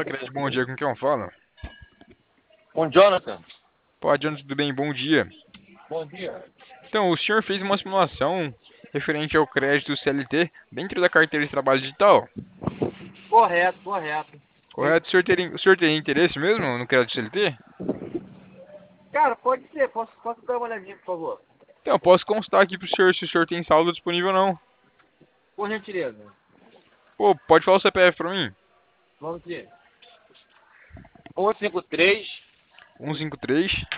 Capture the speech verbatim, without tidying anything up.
Crédito, bom dia, com quem eu falo? Com Jonathan. Pô, John, tudo bem? Bom dia. Bom dia. Então, o senhor fez uma simulação referente ao crédito C L T dentro da carteira de trabalho digital, Correto, correto. Sim. correto? O senhor teria, o senhor teria interesse mesmo no crédito C L T? Cara, pode ser. Posso, posso dar uma olhadinha, por favor? Então, eu posso constar aqui pro senhor se o senhor tem saldo disponível ou não. Por gentileza. Pô, pode falar o C P F pra mim? Vamos ver. um cinco três, um cinco três,